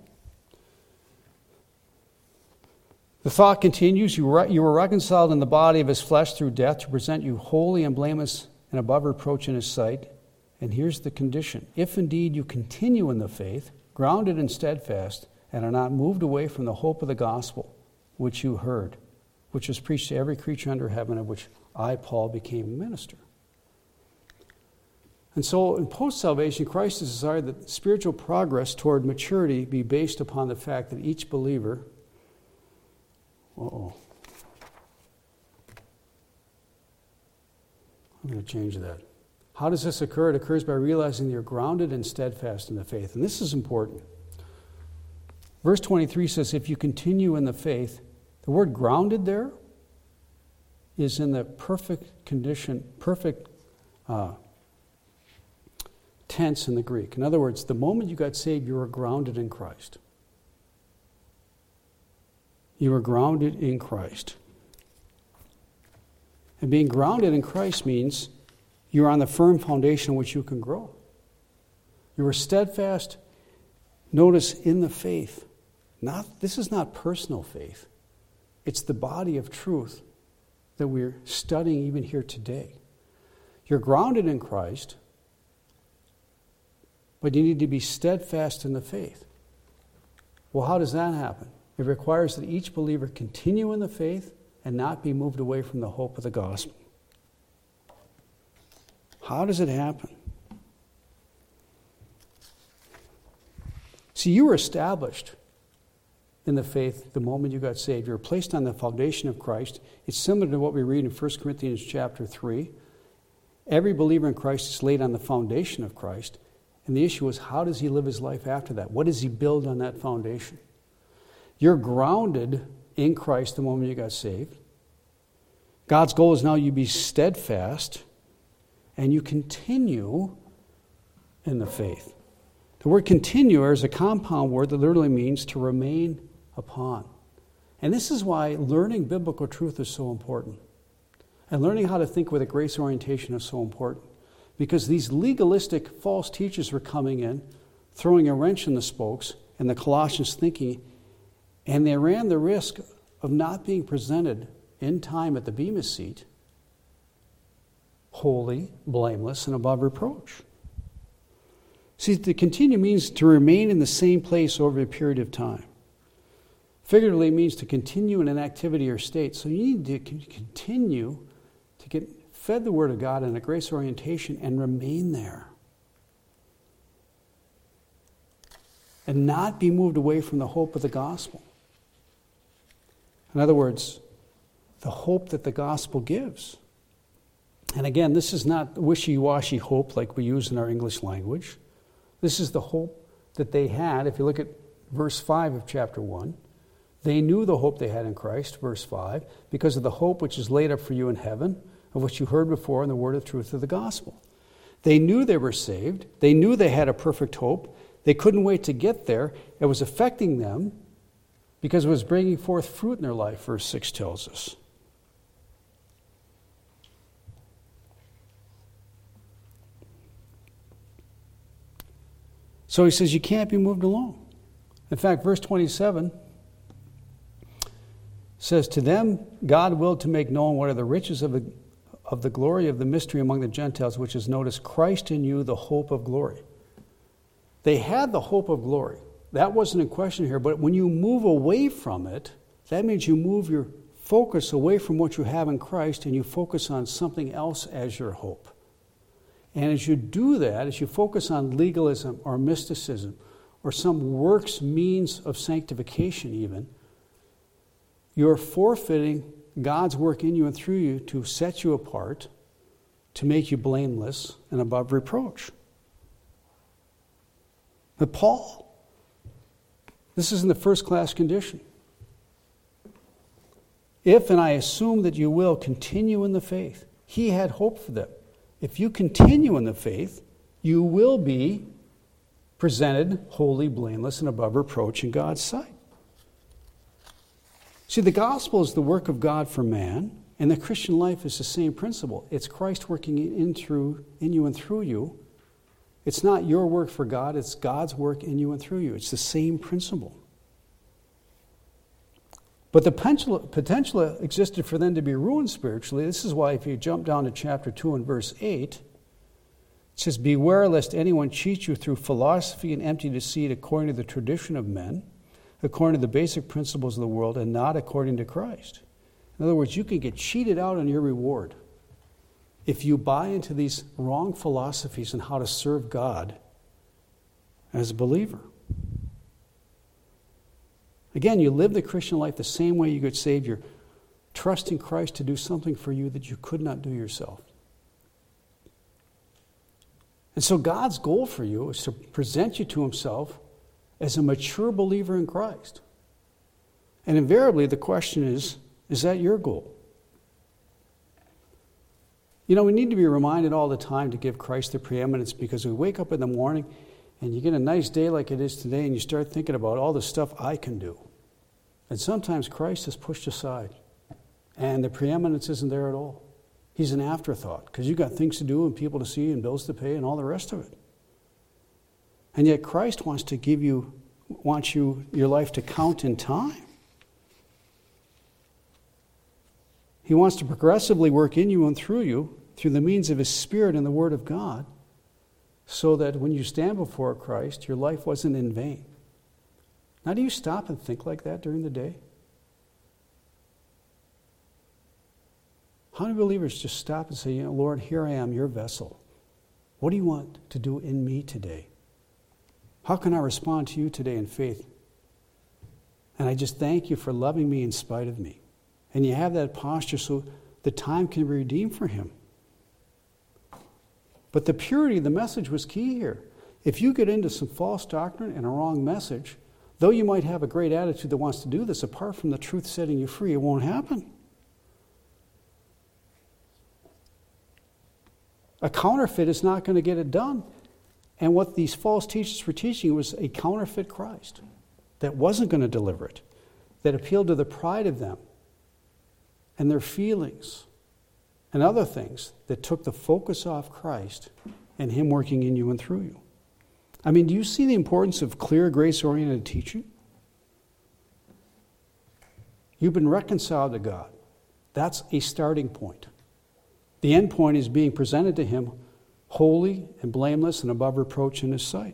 The thought continues, you were reconciled in the body of his flesh through death to present you holy and blameless and above reproach in his sight. And here's the condition. If indeed you continue in the faith, grounded and steadfast, and are not moved away from the hope of the gospel, which you heard, which was preached to every creature under heaven, of which I, Paul, became a minister. And so in post-salvation, Christ has desired that spiritual progress toward maturity be based upon the fact that each believer, uh-oh, I'm going to change that. How does this occur? It occurs by realizing that you're grounded and steadfast in the faith. And this is important. Verse twenty-three says, if you continue in the faith, the word grounded there is in the perfect condition, perfect uh, tense in the Greek. In other words, the moment you got saved, you were grounded in Christ. You were grounded in Christ. And being grounded in Christ means you're on the firm foundation on which you can grow. You were steadfast, notice, in the faith. Not, this is not personal faith. It's the body of truth that we're studying even here today. You're grounded in Christ, but you need to be steadfast in the faith. Well, how does that happen? It requires that each believer continue in the faith and not be moved away from the hope of the gospel. How does it happen? See, you were established in the faith the moment you got saved. You were placed on the foundation of Christ. It's similar to what we read in First Corinthians chapter three. Every believer in Christ is laid on the foundation of Christ. And the issue is, how does he live his life after that? What does he build on that foundation? You're grounded in Christ the moment you got saved. God's goal is now you be steadfast and you continue in the faith. The word continue is a compound word that literally means to remain upon. And this is why learning biblical truth is so important. And learning how to think with a grace orientation is so important. Because these legalistic false teachers were coming in, throwing a wrench in the spokes, and the Colossians thinking, and they ran the risk of not being presented in time at the Bema seat, holy, blameless, and above reproach. See, to continue means to remain in the same place over a period of time. Figuratively, it means to continue in an activity or state. So you need to continue to get fed the Word of God in a grace orientation and remain there. And not be moved away from the hope of the gospel. In other words, the hope that the gospel gives. And again, this is not wishy-washy hope like we use in our English language. This is the hope that they had. If you look at verse five of chapter one, they knew the hope they had in Christ, verse five, because of the hope which is laid up for you in heaven, of which you heard before in the word of truth of the gospel. They knew they were saved. They knew they had a perfect hope. They couldn't wait to get there. It was affecting them because it was bringing forth fruit in their life, verse six tells us. So he says you can't be moved along. In fact, verse twenty-seven says, to them God willed to make known what are the riches of the, of the glory of the mystery among the Gentiles, which is, notice, Christ in you, the hope of glory. They had the hope of glory. That wasn't in question here, but when you move away from it, that means you move your focus away from what you have in Christ and you focus on something else as your hope. And as you do that, as you focus on legalism or mysticism or some works means of sanctification even, you're forfeiting God's work in you and through you to set you apart, to make you blameless and above reproach. But Paul, this is in the first class condition. If, and I assume that you will, continue in the faith. He had hope for them. If you continue in the faith, you will be presented holy, blameless, and above reproach in God's sight. See, the gospel is the work of God for man, and the Christian life is the same principle. It's Christ working in through in you and through you. It's not your work for God, it's God's work in you and through you. It's the same principle. But the potential, potential existed for them to be ruined spiritually. This is why if you jump down to chapter two and verse eight, it says, beware lest anyone cheat you through philosophy and empty deceit according to the tradition of men, according to the basic principles of the world, and not according to Christ. In other words, you can get cheated out on your reward if you buy into these wrong philosophies on how to serve God as a believer. Again, you live the Christian life the same way you get saved. You're trusting Christ to do something for you that you could not do yourself. And so God's goal for you is to present you to himself as a mature believer in Christ. And invariably, the question is, is that your goal? You know, we need to be reminded all the time to give Christ the preeminence, because we wake up in the morning and you get a nice day like it is today and you start thinking about all the stuff I can do. And sometimes Christ is pushed aside and the preeminence isn't there at all. He's an afterthought because you've got things to do and people to see and bills to pay and all the rest of it. And yet Christ wants to give you, wants you, your life to count in time. He wants to progressively work in you and through you through the means of his Spirit and the Word of God, so that when you stand before Christ, your life wasn't in vain. Now, do you stop and think like that during the day? How many believers just stop and say, you know, Lord, here I am, your vessel. What do you want to do in me today? How can I respond to you today in faith? And I just thank you for loving me in spite of me. And you have that posture so the time can be redeemed for him. But the purity of the message was key here. If you get into some false doctrine and a wrong message, though you might have a great attitude that wants to do this, apart from the truth setting you free, it won't happen. A counterfeit is not going to get it done. And what these false teachers were teaching was a counterfeit Christ that wasn't going to deliver it, that appealed to the pride of them and their feelings and other things that took the focus off Christ and him working in you and through you. I mean, do you see the importance of clear, grace-oriented teaching? You've been reconciled to God. That's a starting point. The end point is being presented to him holy and blameless and above reproach in his sight.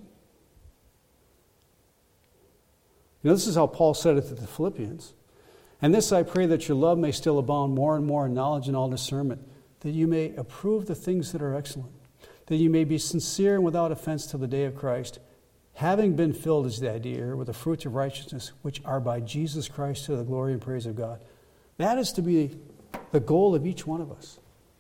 You know, this is how Paul said it to the Philippians. And this I pray that your love may still abound more and more in knowledge and all discernment, that you may approve the things that are excellent, that you may be sincere and without offense till the day of Christ, having been filled, is the idea here, with the fruits of righteousness, which are by Jesus Christ to the glory and praise of God. That is to be the goal of each one of us.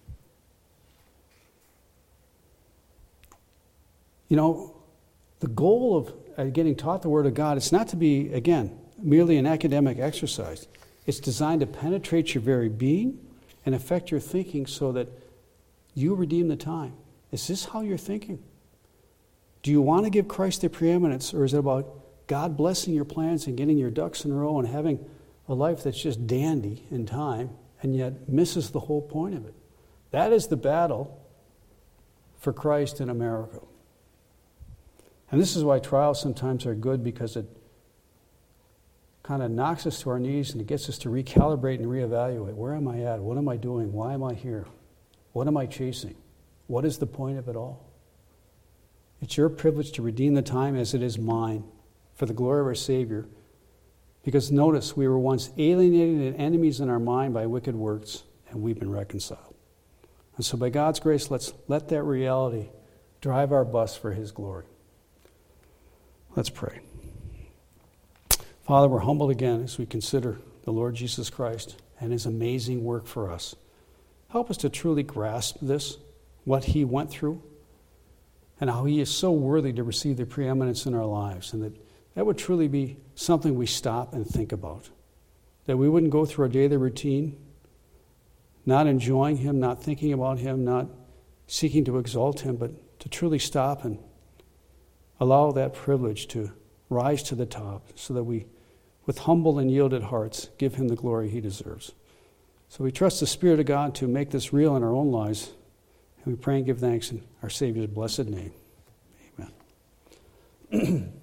You know, the goal of uh, getting taught the Word of God, it's not to be, again, merely an academic exercise. It's designed to penetrate your very being and affect your thinking so that you redeem the time. Is this how you're thinking? Do you want to give Christ the preeminence, or is it about God blessing your plans and getting your ducks in a row and having a life that's just dandy in time and yet misses the whole point of it? That is the battle for Christ in America. And this is why trials sometimes are good, because it kind of knocks us to our knees and it gets us to recalibrate and reevaluate. Where am I at? What am I doing? Why am I here? What am I chasing? What is the point of it all? It's your privilege to redeem the time as it is mine for the glory of our Savior. Because notice, we were once alienated and enemies in our mind by wicked works, and we've been reconciled. And so by God's grace, let's let that reality drive our bus for his glory. Let's pray. Father, we're humbled again as we consider the Lord Jesus Christ and his amazing work for us. Help us to truly grasp this, what he went through, and how he is so worthy to receive the preeminence in our lives, and that that would truly be something we stop and think about. That we wouldn't go through our daily routine, not enjoying him, not thinking about him, not seeking to exalt him, but to truly stop and allow that privilege to rise to the top so that we, with humble and yielded hearts, give him the glory he deserves. So we trust the Spirit of God to make this real in our own lives, and we pray and give thanks in our Savior's blessed name. Amen.